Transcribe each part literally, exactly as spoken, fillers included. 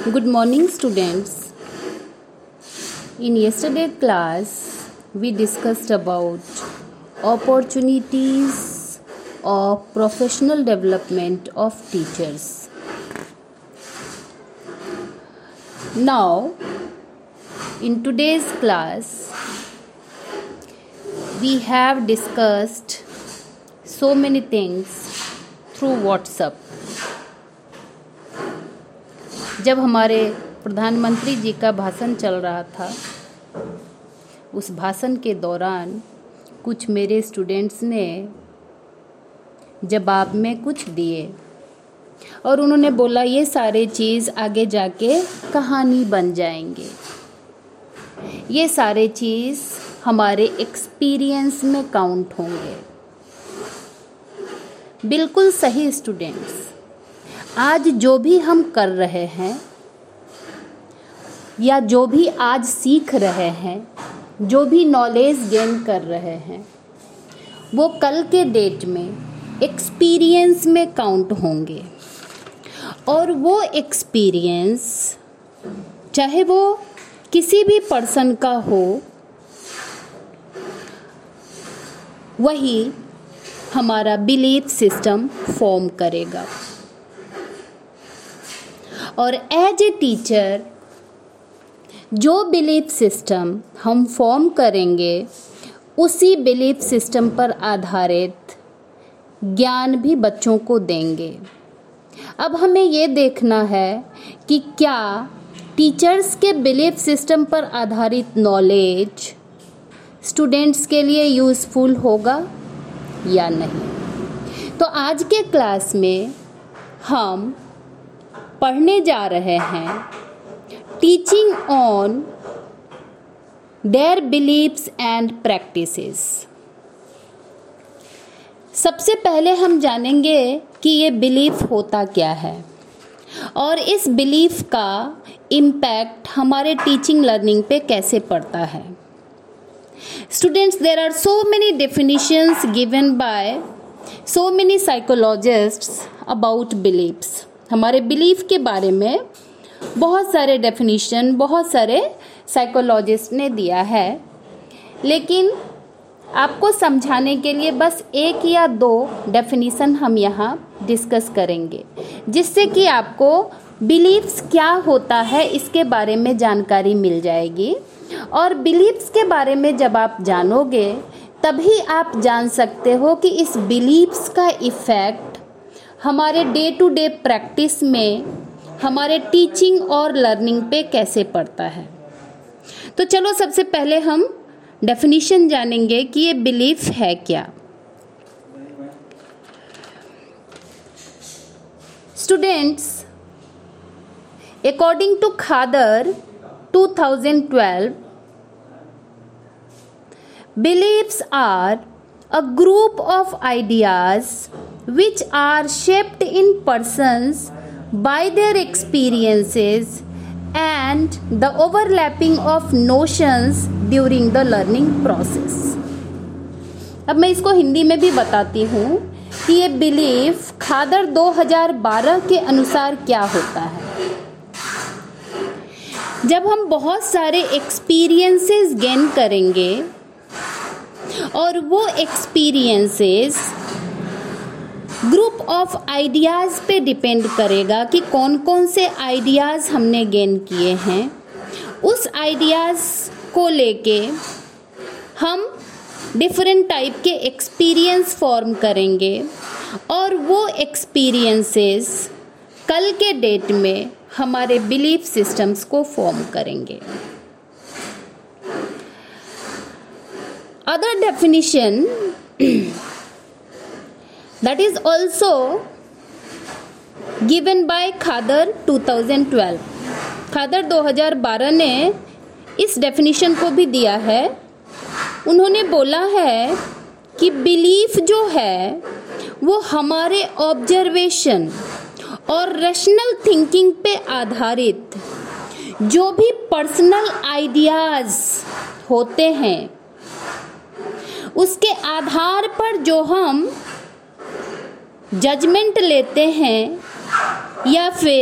Good morning, students. In yesterday's class, we discussed about opportunities of professional development of teachers. Now, in today's class, we have discussed so many things through WhatsApp. जब हमारे प्रधानमंत्री जी का भाषण चल रहा था, उस भाषण के दौरान कुछ मेरे स्टूडेंट्स ने जवाब में कुछ दिए और उन्होंने बोला ये सारे चीज़ आगे जाके कहानी बन जाएंगे, ये सारे चीज़ हमारे एक्सपीरियंस में काउंट होंगे। बिल्कुल सही स्टूडेंट्स, आज जो भी हम कर रहे हैं या जो भी आज सीख रहे हैं, जो भी नॉलेज गेन कर रहे हैं, वो कल के डेट में एक्सपीरियंस में काउंट होंगे। और वो एक्सपीरियंस चाहे वो किसी भी पर्सन का हो, वही हमारा बिलीफ सिस्टम फॉर्म करेगा। और एज ए टीचर जो बिलीफ सिस्टम हम फॉर्म करेंगे, उसी बिलीफ सिस्टम पर आधारित ज्ञान भी बच्चों को देंगे। अब हमें ये देखना है कि क्या टीचर्स के बिलीफ सिस्टम पर आधारित नॉलेज स्टूडेंट्स के लिए यूज़फुल होगा या नहीं। तो आज के क्लास में हम पढ़ने जा रहे हैं teaching on their believes and practices. सबसे पहले हम जानेंगे कि ये बिलीफ होता क्या है और इस बिलीफ का इम्पैक्ट हमारे टीचिंग लर्निंग पे कैसे पड़ता है। Students, there are so many definitions given by so many psychologists about believes. हमारे बिलीफ के बारे में बहुत सारे डेफिनेशन बहुत सारे साइकोलॉजिस्ट ने दिया है, लेकिन आपको समझाने के लिए बस एक या दो डेफिनेशन हम यहाँ डिस्कस करेंगे, जिससे कि आपको बिलीव्स क्या होता है इसके बारे में जानकारी मिल जाएगी। और बिलीव्स के बारे में जब आप जानोगे, तभी आप जान सकते हो कि इस बिलीव्स का इफ़ेक्ट हमारे डे टू डे प्रैक्टिस में, हमारे टीचिंग और लर्निंग पे कैसे पड़ता है। तो चलो सबसे पहले हम डेफिनेशन जानेंगे कि ये बिलीफ है क्या। Students, according to Khader two thousand twelve, beliefs are a group of ideas which are shaped in persons by their experiences and the overlapping of notions during the learning process। अब मैं इसको हिंदी में भी बताती हूँ कि ये बिलीफ खादर दो हज़ार बारह के अनुसार क्या होता है। जब हम बहुत सारे एक्सपीरियंसेस गेन करेंगे और वो एक्सपीरियंसेस ग्रुप ऑफ आइडियाज़ पे डिपेंड करेगा कि कौन कौन से आइडियाज़ हमने गेन किए हैं। उस आइडियाज़ को लेके हम डिफरेंट टाइप के एक्सपीरियंस फॉर्म करेंगे और वो एक्सपीरियंसेस कल के डेट में हमारे बिलीफ सिस्टम्स को फॉर्म करेंगे। Other definition that is also given by Khader two thousand twelve. Khader दो हज़ार बारह ने इस डेफिनेशन को भी दिया है। उन्होंने बोला है कि बिलीफ जो है वो हमारे ऑब्जर्वेशन और रैशनल थिंकिंग पे आधारित जो भी पर्सनल आइडियाज़ होते हैं, उसके आधार पर जो हम जजमेंट लेते हैं या फिर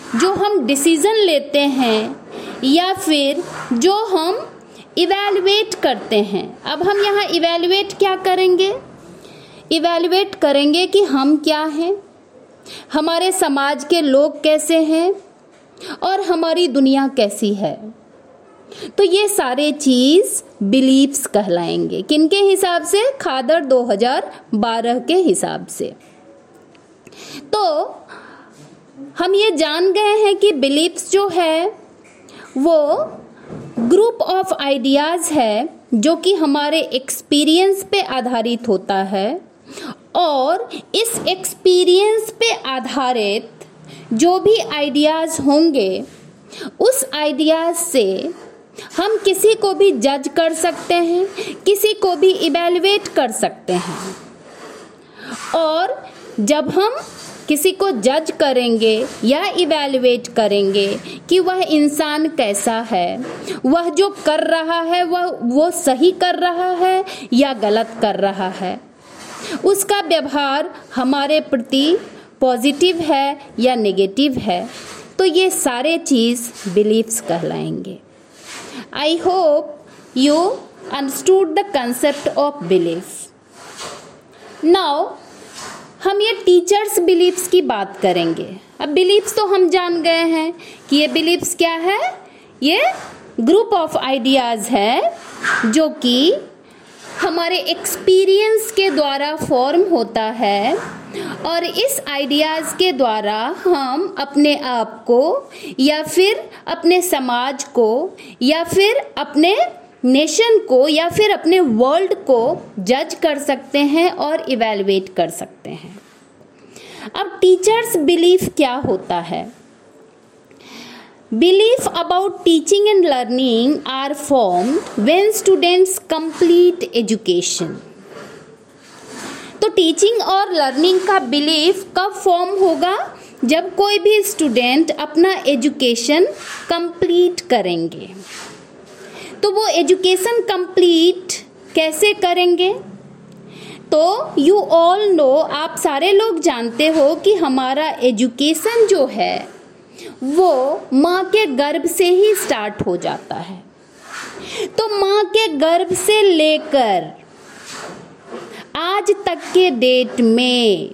जो हम डिसीजन लेते हैं या फिर जो हम इवैल्यूएट करते हैं। अब हम यहाँ इवैल्यूएट क्या करेंगे? इवैल्यूएट करेंगे कि हम क्या हैं, हमारे समाज के लोग कैसे हैं और हमारी दुनिया कैसी है। तो ये सारे चीज़ बिलीफ्स कहलाएंगे। किनके हिसाब से? खादर दो हज़ार बारह के हिसाब से। तो हम ये जान गए हैं कि बिलीफ्स जो है वो ग्रुप ऑफ आइडियाज़ है जो कि हमारे एक्सपीरियंस पे आधारित होता है, और इस एक्सपीरियंस पे आधारित जो भी आइडियाज़ होंगे उस आइडियाज़ से हम किसी को भी जज कर सकते हैं, किसी को भी इवैल्यूएट कर सकते हैं। और जब हम किसी को जज करेंगे या इवैल्यूएट करेंगे कि वह इंसान कैसा है, वह जो कर रहा है वह वो सही कर रहा है या गलत कर रहा है, उसका व्यवहार हमारे प्रति पॉजिटिव है या नेगेटिव है, तो ये सारे चीज़ बिलीफ्स कहलाएंगे। I hope you understood the concept of belief. Now, हम ये टीचर्स बिलीफ्स की बात करेंगे। अब बिलीफ्स तो हम जान गए हैं कि ये बिलीफ्स क्या है, ये ग्रुप ऑफ आइडियाज़ है जो कि हमारे एक्सपीरियंस के द्वारा फॉर्म होता है, और इस आइडियाज़ के द्वारा हम अपने आप को या फिर अपने समाज को या फिर अपने नेशन को या फिर अपने वर्ल्ड को जज कर सकते हैं और इवैल्यूएट कर सकते हैं। अब टीचर्स बिलीफ क्या होता है? Belief about teaching and learning are formed when students complete education. तो टीचिंग और लर्निंग का बिलीफ कब फॉर्म होगा? जब कोई भी स्टूडेंट अपना एजुकेशन कंप्लीट करेंगे। तो वो एजुकेशन कंप्लीट कैसे करेंगे? तो यू ऑल नो, आप सारे लोग जानते हो कि हमारा एजुकेशन जो है वो माँ के गर्भ से ही स्टार्ट हो जाता है। तो माँ के गर्भ से लेकर आज तक के डेट में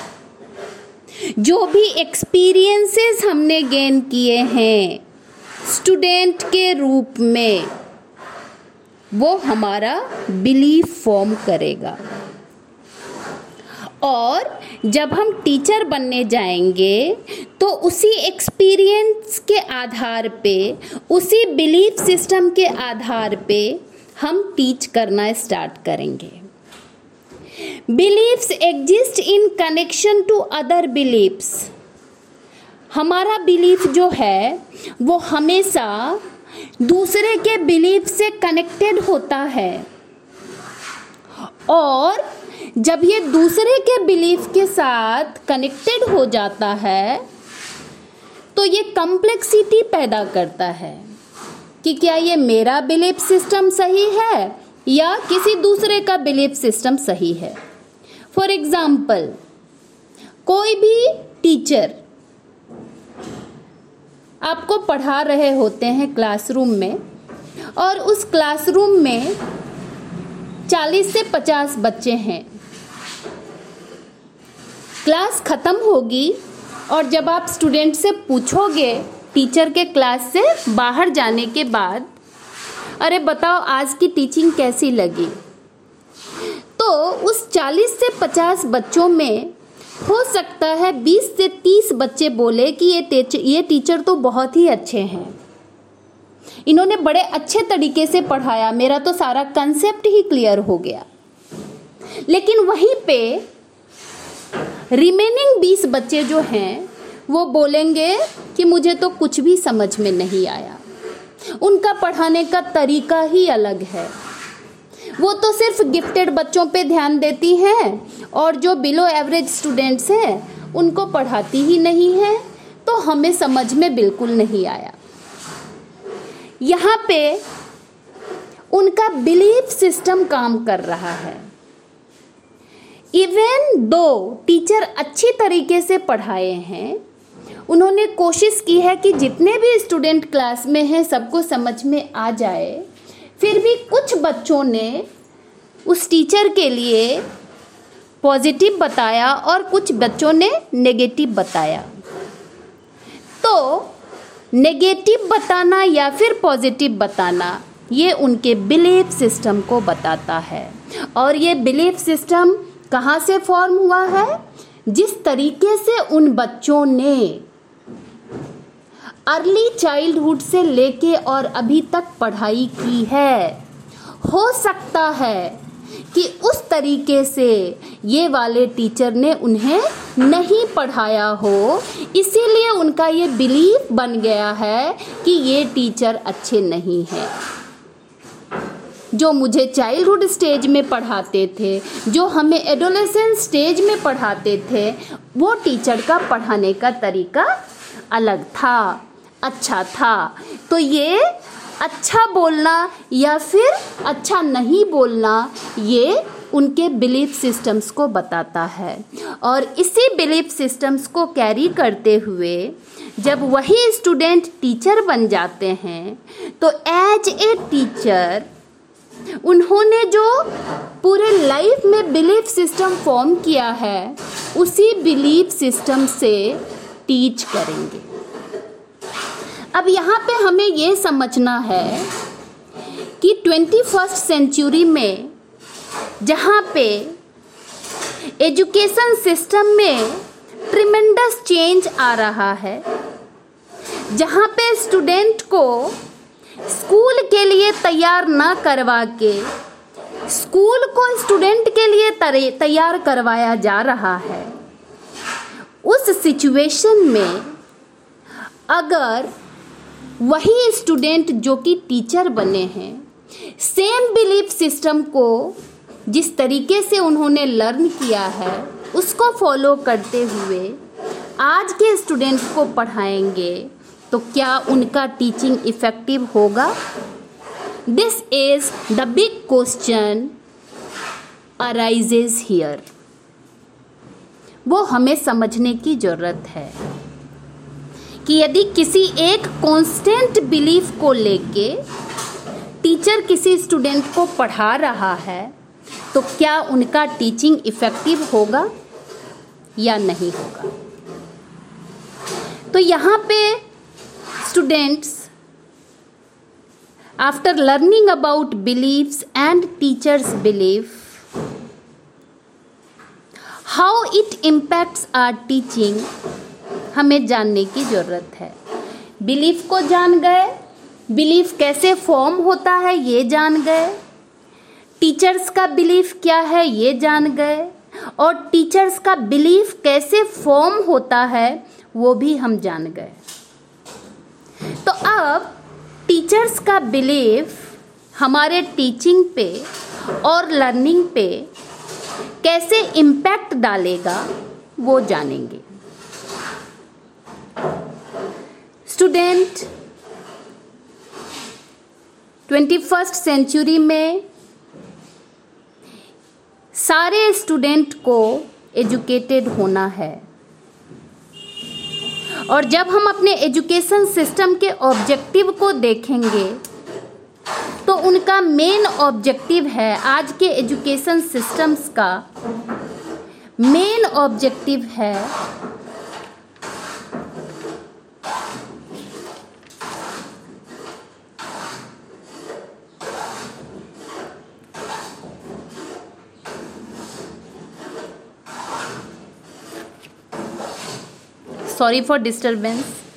जो भी एक्सपीरियंसेस हमने गेन किए हैं स्टूडेंट के रूप में, वो हमारा बिलीफ फॉर्म करेगा। और जब हम टीचर बनने जाएंगे तो उसी एक्सपीरियंस के आधार पे, उसी बिलीफ सिस्टम के आधार पे हम टीच करना स्टार्ट करेंगे। Beliefs exist in connection to other beliefs. हमारा बिलीफ जो है वो हमेशा दूसरे के बिलीफ से कनेक्टेड होता है, और जब ये दूसरे के बिलीफ के साथ कनेक्टेड हो जाता है तो ये कॉम्प्लेक्सिटी पैदा करता है कि क्या ये मेरा बिलीफ सिस्टम सही है या किसी दूसरे का बिलीफ सिस्टम सही है। फॉर एग्जाम्पल, कोई भी टीचर आपको पढ़ा रहे होते हैं क्लासरूम में, और उस क्लासरूम में चालीस से पचास बच्चे हैं। क्लास ख़त्म होगी और जब आप स्टूडेंट से पूछोगे टीचर के क्लास से बाहर जाने के बाद, अरे बताओ आज की टीचिंग कैसी लगी, तो उस चालीस से पचास बच्चों में हो सकता है बीस से तीस बच्चे बोले कि ये टीचर ये टीचर तो बहुत ही अच्छे हैं, इन्होंने बड़े अच्छे तरीके से पढ़ाया, मेरा तो सारा कंसेप्ट ही क्लियर हो गया। लेकिन वहीं पे रिमेनिंग बीस बच्चे जो हैं वो बोलेंगे कि मुझे तो कुछ भी समझ में नहीं आया, उनका पढ़ाने का तरीका ही अलग है, वो तो सिर्फ गिफ्टेड बच्चों पे ध्यान देती हैं और जो बिलो एवरेज स्टूडेंट्स हैं उनको पढ़ाती ही नहीं है, तो हमें समझ में बिल्कुल नहीं आया। यहाँ पे उनका बिलीफ सिस्टम काम कर रहा है। इवन दो टीचर अच्छी तरीके से पढ़ाए हैं, उन्होंने कोशिश की है कि जितने भी स्टूडेंट क्लास में हैं सबको समझ में आ जाए। फिर भी कुछ बच्चों ने उस टीचर के लिए पॉजिटिव बताया और कुछ बच्चों ने नेगेटिव बताया। तो नेगेटिव बताना या फिर पॉजिटिव बताना ये उनके बिलीफ सिस्टम को बताता है। और ये बिलीफ सिस्टम कहाँ से फॉर्म हुआ है? जिस तरीके से उन बच्चों ने अर्ली चाइल्डहुड से लेके और अभी तक पढ़ाई की है, हो सकता है कि उस तरीके से ये वाले टीचर ने उन्हें नहीं पढ़ाया हो, इसीलिए उनका ये बिलीफ बन गया है कि ये टीचर अच्छे नहीं हैं। जो मुझे चाइल्डहुड स्टेज में पढ़ाते थे, जो हमें एडोलेसेंस स्टेज में पढ़ाते थे, वो टीचर का पढ़ाने का तरीका अलग था, अच्छा था। तो ये अच्छा बोलना या फिर अच्छा नहीं बोलना ये उनके बिलीफ सिस्टम्स को बताता है। और इसी बिलीफ सिस्टम्स को कैरी करते हुए जब वही स्टूडेंट टीचर बन जाते हैं तो एज ए टीचर उन्होंने जो पूरे लाइफ में बिलीफ सिस्टम फॉर्म किया है उसी बिलीफ सिस्टम से टीच करेंगे। अब यहाँ पे हमें ये समझना है कि ट्वेंटी फर्स्ट सेंचुरी में जहाँ पे एजुकेशन सिस्टम में ट्रिमेंडस चेंज आ रहा है, जहाँ पे स्टूडेंट को स्कूल के लिए तैयार ना करवा के स्कूल को स्टूडेंट के लिए तैयार करवाया जा रहा है, उस सिचुएशन में अगर वही स्टूडेंट जो कि टीचर बने हैं सेम बिलीफ सिस्टम को जिस तरीके से उन्होंने लर्न किया है उसको फॉलो करते हुए आज के स्टूडेंट को पढ़ाएंगे तो क्या उनका टीचिंग इफेक्टिव होगा? This is the big question arises here. वो हमें समझने की जरूरत है कि यदि किसी एक कांस्टेंट बिलीफ को लेके टीचर किसी स्टूडेंट को पढ़ा रहा है तो क्या उनका टीचिंग इफेक्टिव होगा या नहीं होगा? तो यहाँ पे students after learning about beliefs and teachers belief how it impacts our teaching हमें जानने की ज़रूरत है। बिलीफ को जान गए, बिलीफ कैसे फॉर्म होता है ये जान गए, टीचर्स का बिलीफ क्या है ये जान गए, और टीचर्स का बिलीफ कैसे फॉर्म होता है वो भी हम जान गए। तो अब टीचर्स का बिलीफ हमारे टीचिंग पे और लर्निंग पे कैसे इम्पैक्ट डालेगा वो जानेंगे। स्टूडेंट ट्वेंटी फर्स्ट सेंचुरी में सारे स्टूडेंट को एजुकेटेड होना है, और जब हम अपने एजुकेशन सिस्टम के ऑब्जेक्टिव को देखेंगे तो उनका मेन ऑब्जेक्टिव है, आज के एजुकेशन सिस्टम्स का मेन ऑब्जेक्टिव है सॉरी फॉर डिस्टर्बेंस